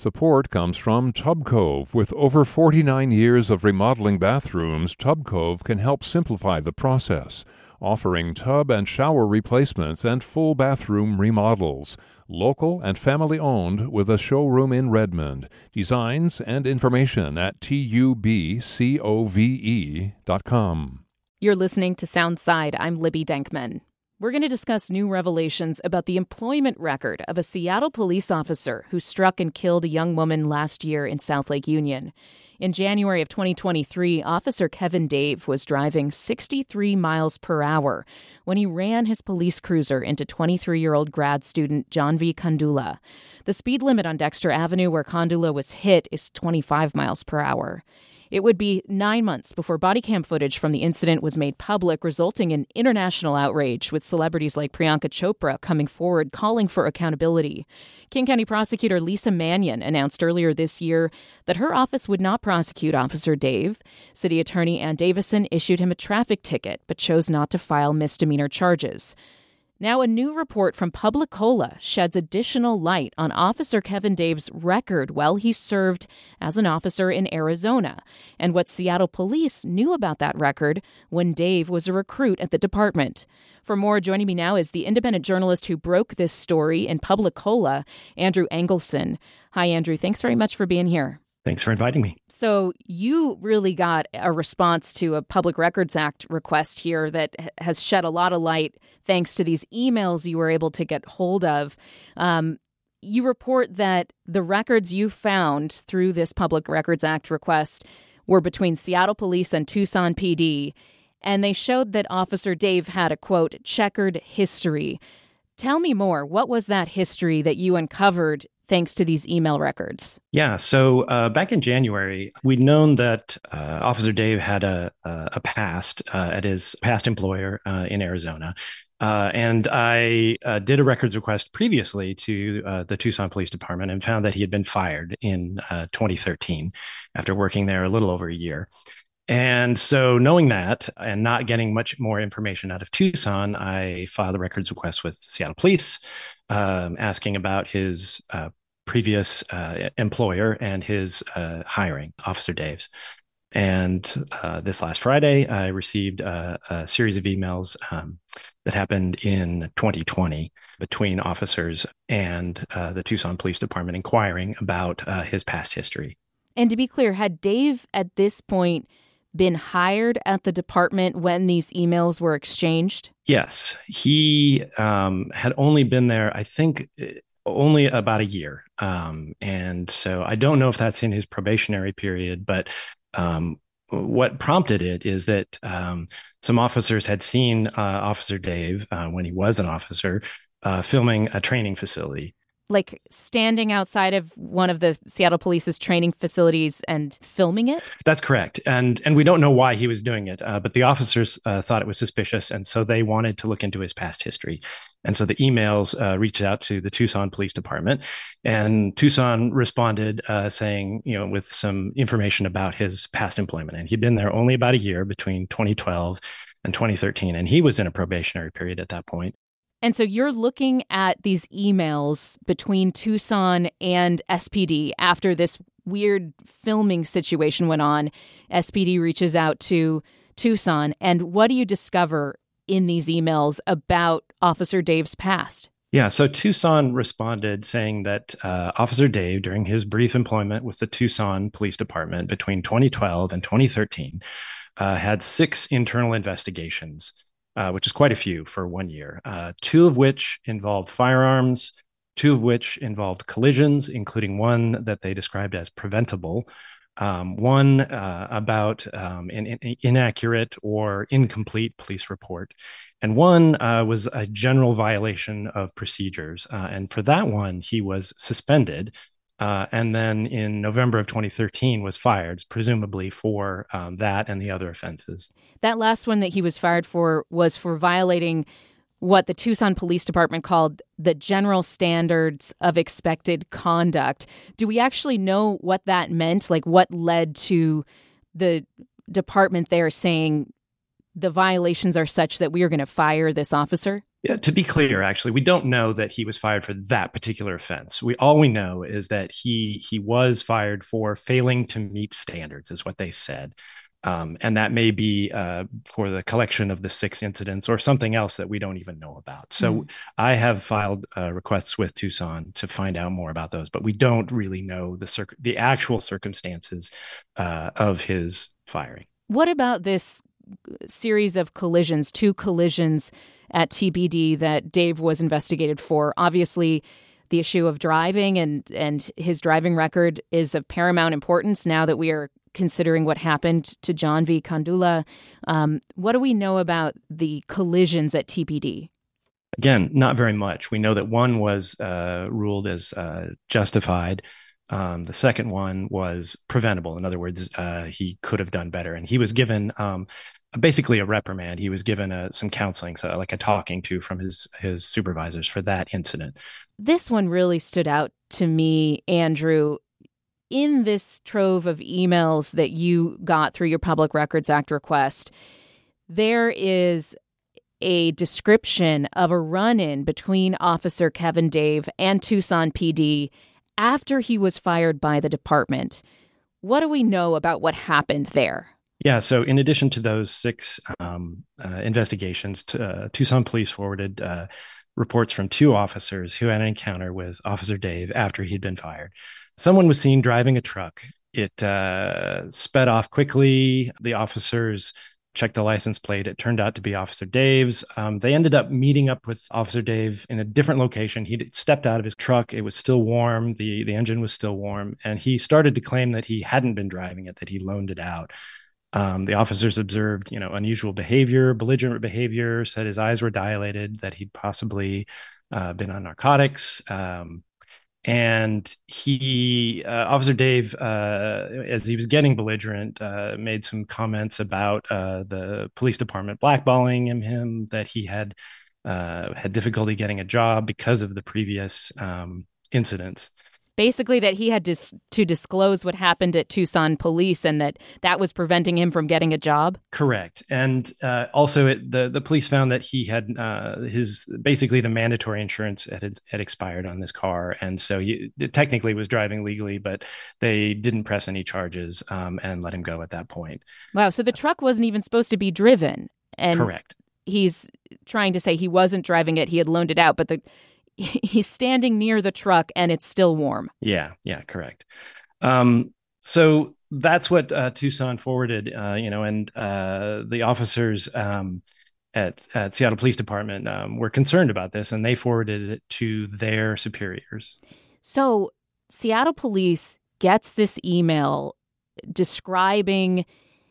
Support comes from Tub Cove. With over 49 years of remodeling bathrooms, Tub Cove can help simplify the process, offering tub and shower replacements and full bathroom remodels. Local and family-owned with a showroom in Redmond. Designs and information at tubcove.com. You're listening to Soundside. I'm Libby Denkman. We're going to discuss new revelations about the employment record of a Seattle police officer who struck and killed a young woman last year in South Lake Union. In January of 2023, Officer Kevin Dave was driving 63 miles per hour when he ran his police cruiser into 23-year-old grad student John V. Kandula. The speed limit on Dexter Avenue where Kandula was hit is 25 miles per hour. It would be 9 months before body cam footage from the incident was made public, resulting in international outrage, with celebrities like Priyanka Chopra coming forward calling for accountability. King County prosecutor Lisa Mannion announced earlier this year that her office would not prosecute Officer Dave. City Attorney Ann Davison issued him a traffic ticket, but chose not to file misdemeanor charges. Now, a new report from Publicola sheds additional light on Officer Kevin Dave's record while he served as an officer in Arizona, and what Seattle police knew about that record when Dave was a recruit at the department. For more, joining me now is the independent journalist who broke this story in Publicola, Andrew Engelson. Hi, Andrew. Thanks very much for being here. Thanks for inviting me. So you really got a response to a Public Records Act request here that has shed a lot of light thanks to these emails you were able to get hold of. You report that the records you found through this Public Records Act request were between Seattle Police and Tucson PD, and they showed that Officer Dave had a, quote, checkered history. Tell me more. What was that history that you uncovered thanks to these email records? Yeah, so back in January, we'd known that Officer Dave had a past at his past employer in Arizona. And I did a records request previously to the Tucson Police Department and found that he had been fired in 2013 after working there a little over a year. And so knowing that and not getting much more information out of Tucson, I filed a records request with Seattle Police asking about his previous employer and his hiring, Officer Dave's. And this last Friday, I received a series of emails that happened in 2020 between officers and the Tucson Police Department inquiring about his past history. And to be clear, had Dave at this point been hired at the department when these emails were exchanged? Yes, he had only been there, I think, only about a year. And so I don't know if that's in his probationary period, but what prompted it is that some officers had seen Officer Dave, when he was an officer, filming a training facility. Like standing outside of one of the Seattle Police's training facilities and filming it? That's correct. And we don't know why he was doing it, but the officers thought it was suspicious. And so they wanted to look into his past history. And so the emails reached out to the Tucson Police Department, and Tucson responded saying, with some information about his past employment. And he'd been there only about a year between 2012 and 2013. And he was in a probationary period at that point. And so you're looking at these emails between Tucson and SPD after this weird filming situation went on. SPD reaches out to Tucson. And what do you discover in these emails about Officer Dave's past? Yeah, so Tucson responded saying that Officer Dave, during his brief employment with the Tucson Police Department between 2012 and 2013, had 6 internal investigations, which is quite a few for 1 year, 2 of which involved firearms, 2 of which involved collisions, including one that they described as preventable, one about an inaccurate or incomplete police report, and one was a general violation of procedures. And for that one, he was suspended. And then in November of 2013 was fired, presumably for that and the other offenses. That last one that he was fired for was for violating what the Tucson Police Department called the general standards of expected conduct. Do we actually know what that meant? Like what led to the department there saying the violations are such that we are going to fire this officer? Yeah, to be clear, actually, we don't know that he was fired for that particular offense. All we know is that he was fired for failing to meet standards, is what they said. And that may be for the collection of the 6 incidents or something else that we don't even know about. So I have filed requests with Tucson to find out more about those, but we don't really know the actual circumstances of his firing. What about this series of collisions, 2 collisions at TPD that Dave was investigated for? Obviously, the issue of driving and his driving record is of paramount importance now that we are considering what happened to John V. Kandula. What do we know about the collisions at TPD? Again, not very much. We know that one was ruled as justified. The second one was preventable. In other words, he could have done better. And he was given basically a reprimand. He was given some counseling, so like a talking to from his supervisors for that incident. This one really stood out to me, Andrew. In this trove of emails that you got through your Public Records Act request, there is a description of a run-in between Officer Kevin Dave and Tucson PD after he was fired by the department. What do we know about what happened there? Yeah, so in addition to those 6 investigations, Tucson police forwarded reports from 2 officers who had an encounter with Officer Dave after he'd been fired. Someone was seen driving a truck. It sped off quickly. The officers checked the license plate. It turned out to be Officer Dave's. They ended up meeting up with Officer Dave in a different location. He stepped out of his truck. It was still warm. The engine was still warm. And he started to claim that he hadn't been driving it, that he loaned it out. The officers observed, unusual behavior, belligerent behavior, said his eyes were dilated, that he'd possibly been on narcotics. And Officer Dave, as he was getting belligerent, made some comments about the police department blackballing him, that he had difficulty getting a job because of the previous incidents. Basically, that he had to disclose what happened at Tucson police and that was preventing him from getting a job? Correct. And also the police found that he had basically the mandatory insurance had expired on this car. And so he technically was driving legally, but they didn't press any charges and let him go at that point. Wow. So the truck wasn't even supposed to be driven. And correct. He's trying to say he wasn't driving it. He had loaned it out, but he's standing near the truck and it's still warm. Yeah, correct. So that's what Tucson forwarded, and the officers at Seattle Police Department were concerned about this, and they forwarded it to their superiors. So Seattle Police gets this email describing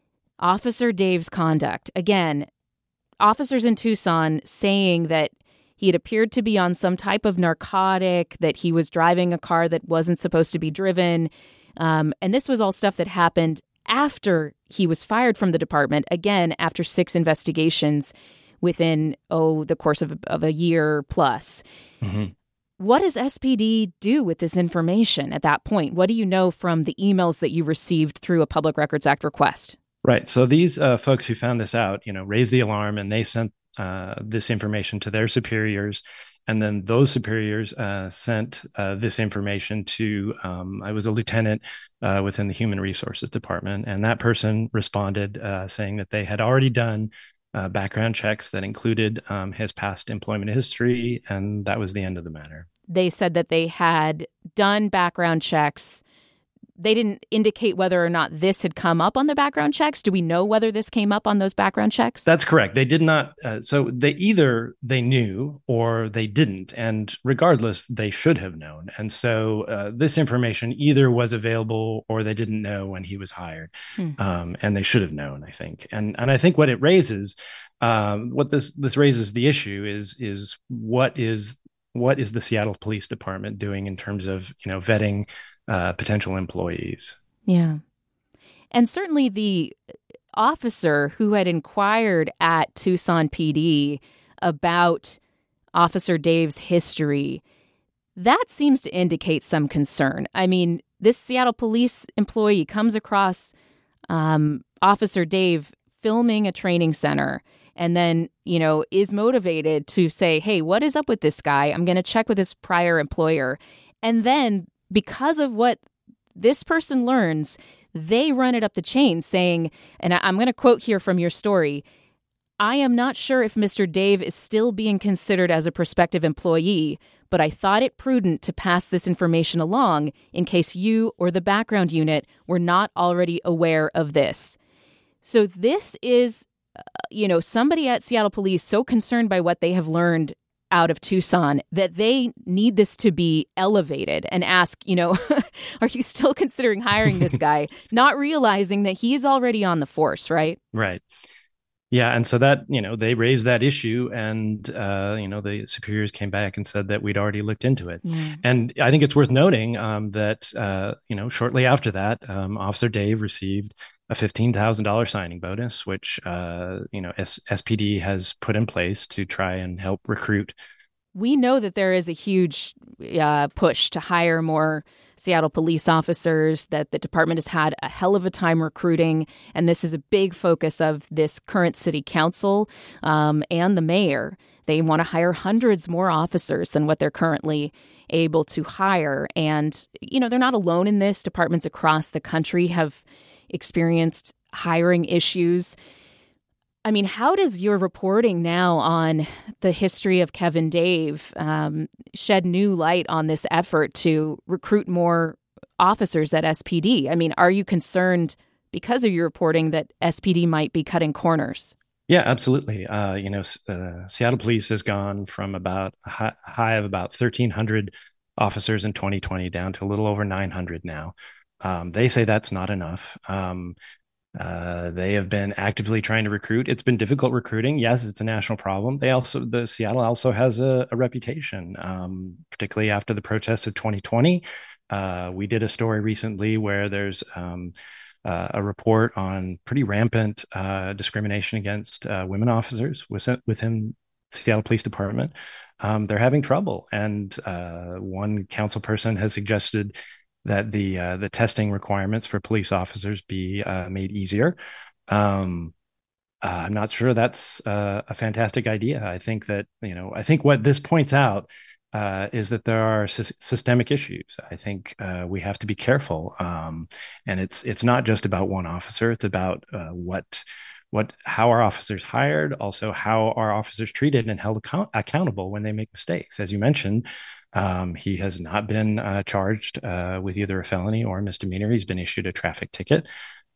Officer Dave's conduct. Again, officers in Tucson saying that he had appeared to be on some type of narcotic, that he was driving a car that wasn't supposed to be driven. And this was all stuff that happened after he was fired from the department, again, after 6 investigations within, the course of a year plus. Mm-hmm. What does SPD do with this information at that point? What do you know from the emails that you received through a Public Records Act request? Right. So these folks who found this out, raised the alarm, and they sent this information to their superiors, and then those superiors sent this information to I was a lieutenant within the Human Resources Department, and that person responded saying that they had already done background checks that included his past employment history, and that was the end of the matter. They said that they had done background checks. They didn't indicate whether or not this had come up on the background checks. Do we know whether this came up on those background checks? That's correct. They did not. So they knew or they didn't. And regardless, they should have known. And so this information either was available or they didn't know when he was hired. And they should have known, I think. And I think what it raises, what this raises the issue is what is the Seattle Police Department doing in terms of, vetting potential employees. Yeah. And certainly the officer who had inquired at Tucson PD about Officer Dave's history, that seems to indicate some concern. I mean, this Seattle police employee comes across Officer Dave filming a training center and then, is motivated to say, hey, what is up with this guy? I'm going to check with his prior employer. And then because of what this person learns, they run it up the chain saying, and I'm going to quote here from your story, I am not sure if Mr. Dave is still being considered as a prospective employee, but I thought it prudent to pass this information along in case you or the background unit were not already aware of this. So this is, somebody at Seattle Police so concerned by what they have learned out of Tucson that they need this to be elevated and ask, are you still considering hiring this guy? Not realizing that he's already on the force, right? Right. Yeah. And so that, they raised that issue and, the superiors came back and said that we'd already looked into it. And I think it's worth noting that, shortly after that, Officer Dave received a $15,000 signing bonus, which, SPD has put in place to try and help recruit. We know that there is a huge push to hire more Seattle police officers, that the department has had a hell of a time recruiting, and this is a big focus of this current city council and the mayor. They want to hire hundreds more officers than what they're currently able to hire. And, they're not alone in this. Departments across the country have experienced hiring issues. I mean, how does your reporting now on the history of Kevin Dave shed new light on this effort to recruit more officers at SPD? I mean, are you concerned because of your reporting that SPD might be cutting corners? Yeah, absolutely. Seattle Police has gone from about a high of about 1,300 officers in 2020 down to a little over 900 now. They say that's not enough. They have been actively trying to recruit. It's been difficult recruiting. Yes, it's a national problem. Seattle also has a reputation, particularly after the protests of 2020. We did a story recently where there's a report on pretty rampant discrimination against women officers within Seattle Police Department. They're having trouble. And one council person has suggested that the testing requirements for police officers be made easier. I'm not sure that's a fantastic idea. I think that, I think what this points out is that there are systemic issues. I think we have to be careful. And it's not just about one officer. It's about how our officers hired, also how our officers treated and held accountable when they make mistakes. As you mentioned, he has not been charged with either a felony or a misdemeanor. He's been issued a traffic ticket.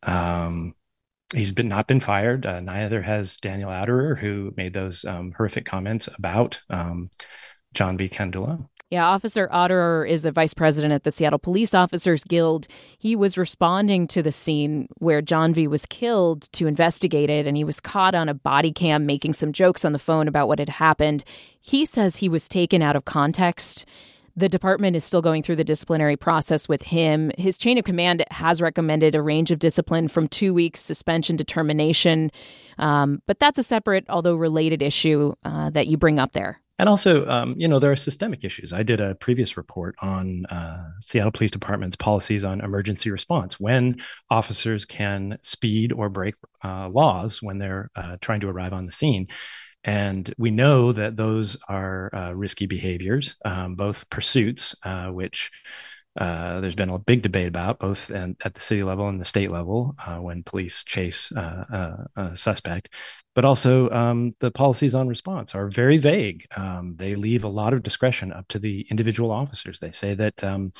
He's not been fired. Neither has Daniel Outerer, who made those horrific comments about John V. Kandula. Yeah, Officer Outerer is a vice president at the Seattle Police Officers Guild. He was responding to the scene where John V. was killed to investigate it, and he was caught on a body cam making some jokes on the phone about what had happened. He says he was taken out of context. The department is still going through the disciplinary process with him. His chain of command has recommended a range of discipline from 2 weeks suspension to termination. But that's a separate, although related issue that you bring up there. And also, there are systemic issues. I did a previous report on Seattle Police Department's policies on emergency response, when officers can speed or break laws when they're trying to arrive on the scene. And we know that those are risky behaviors, both pursuits, which there's been a big debate about, both at the city level and the state level, when police chase a suspect. But also the policies on response are very vague. They leave a lot of discretion up to the individual officers. They say that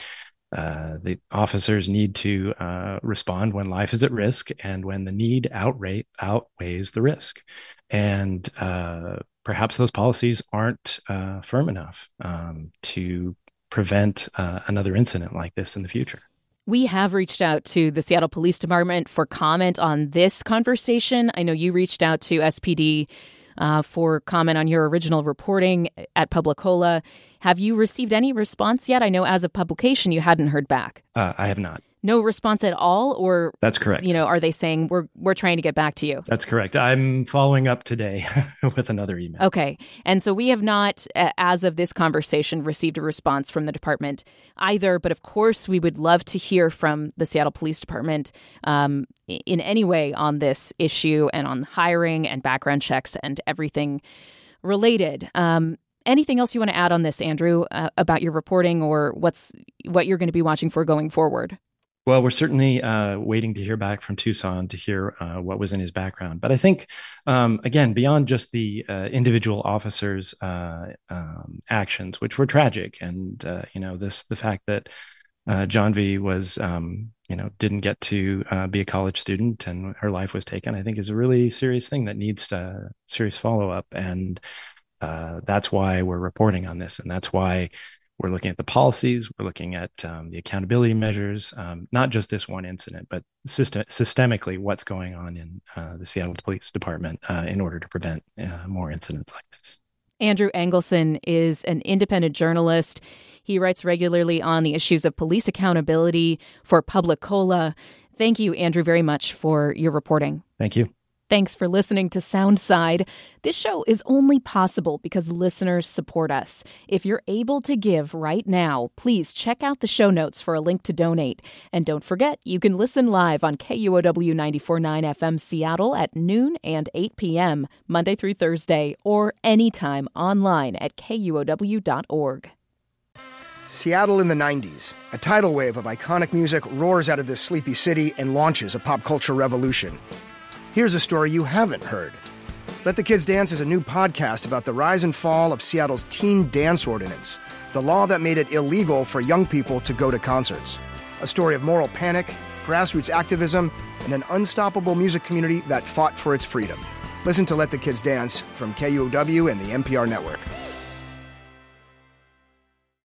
the officers need to respond when life is at risk and when the need outweighs the risk. And perhaps those policies aren't firm enough to prevent another incident like this in the future. We have reached out to the Seattle Police Department for comment on this conversation. I know you reached out to SPD for comment on your original reporting at Publicola. Have you received any response yet? I know as of publication you hadn't heard back. I have not. No response at all? Or that's correct. Are they saying we're trying to get back to you? That's correct. I'm following up today with another email. Okay. And so we have not, as of this conversation, received a response from the department either. But of course, we would love to hear from the Seattle Police Department in any way on this issue and on hiring and background checks and everything related. Anything else you want to add on this, Andrew, about your reporting or what you're going to be watching for going forward? Well, we're certainly waiting to hear back from Tucson to hear what was in his background. But I think, again, beyond just the individual officers' actions, which were tragic, and the fact that John V was, didn't get to be a college student and her life was taken, I think is a really serious thing that needs serious follow-up. And that's why we're reporting on this, and that's why we're looking at the policies, we're looking at the accountability measures, not just this one incident, but systemically what's going on in the Seattle Police Department in order to prevent more incidents like this. Andrew Engelson is an independent journalist. He writes regularly on the issues of police accountability for Public Cola. Thank you, Andrew, very much for your reporting. Thank you. Thanks for listening to Soundside. This show is only possible because listeners support us. If you're able to give right now, please check out the show notes for a link to donate. And don't forget, you can listen live on KUOW 94.9 FM Seattle at noon and 8 p.m., Monday through Thursday, or anytime online at KUOW.org. Seattle in the 90s. A tidal wave of iconic music roars out of this sleepy city and launches a pop culture revolution. Here's a story you haven't heard. Let the Kids Dance is a new podcast about the rise and fall of Seattle's teen dance ordinance, the law that made it illegal for young people to go to concerts. A story of moral panic, grassroots activism, and an unstoppable music community that fought for its freedom. Listen to Let the Kids Dance from KUOW and the NPR network.